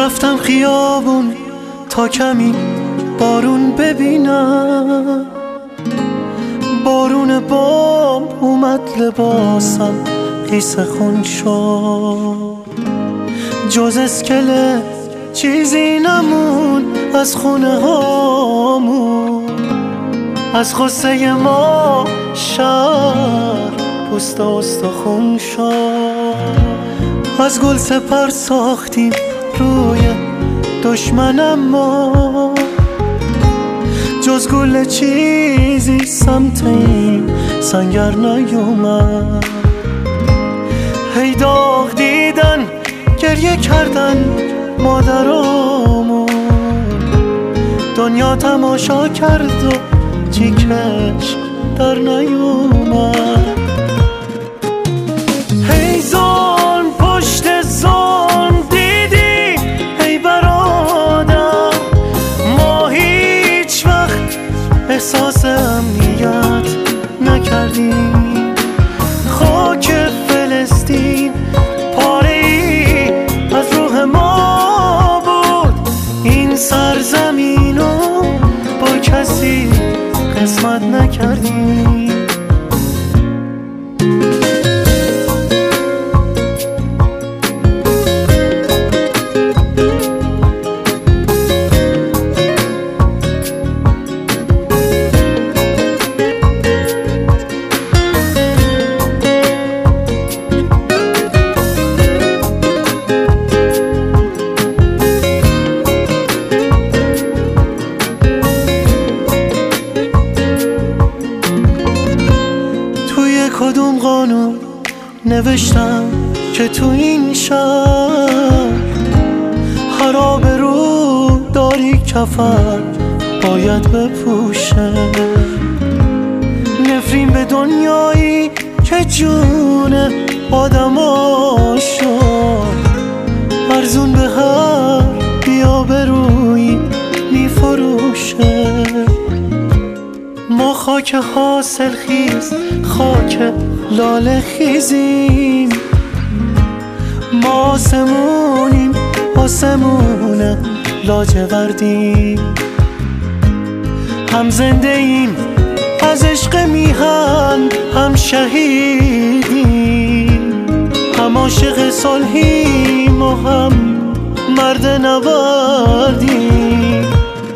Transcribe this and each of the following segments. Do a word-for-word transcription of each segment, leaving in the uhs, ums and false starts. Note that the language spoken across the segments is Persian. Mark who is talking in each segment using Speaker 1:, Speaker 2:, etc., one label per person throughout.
Speaker 1: رفتم خیابون تا کمی بارون ببینم، بارون بام اومد لباسم قیس خون شد، جز اسکله چیزی نمون از خونه هامون، از غصه ما شهر پوست و استخون شد. از گل سپر ساختیم روی دشمنم ما، جز گل چیزی سمت این سنگر نیومد. هی داغ دیدن گریه کردن مادرامون، دنیا تماشا کرد و چیکش در نیومد. هی ظلم پشت ظلم دیدی ای برادر، ما هیچ وقت احساس امنیت نکردیم. خاک فلسطین پاره ای از روح ما بود، این سرزمینو با کسی قسمت نکردیم. کدوم قانون نوشتم که تو این شهر هر آبرو داری کفن باید بپوشه؟ نفرین به دنیایی که جون آدما شد، ارزون به هر بی‌آبرویی میفروشه. ما خاک حاصل خیز، خاک لاله خیزیم، ما آسمونیم، آسمون لاجوردیم. هم زنده ایم از عشق میهن، هم شهیدیم، هم عاشق صلحیم و هم مرد نبردیم.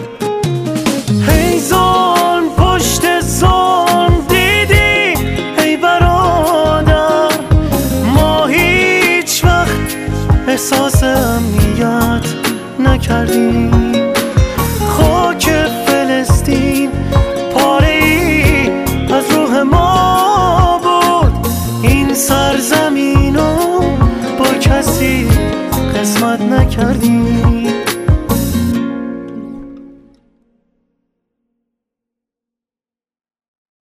Speaker 1: هی ظلم پشت ظلم دیدی ای برادر، ما هیچ وقت احساس امنیت نکردیم. خاک فلسطین پاره ای از روح ما بود، این سرزمینو با کسی قسمت نکردیم.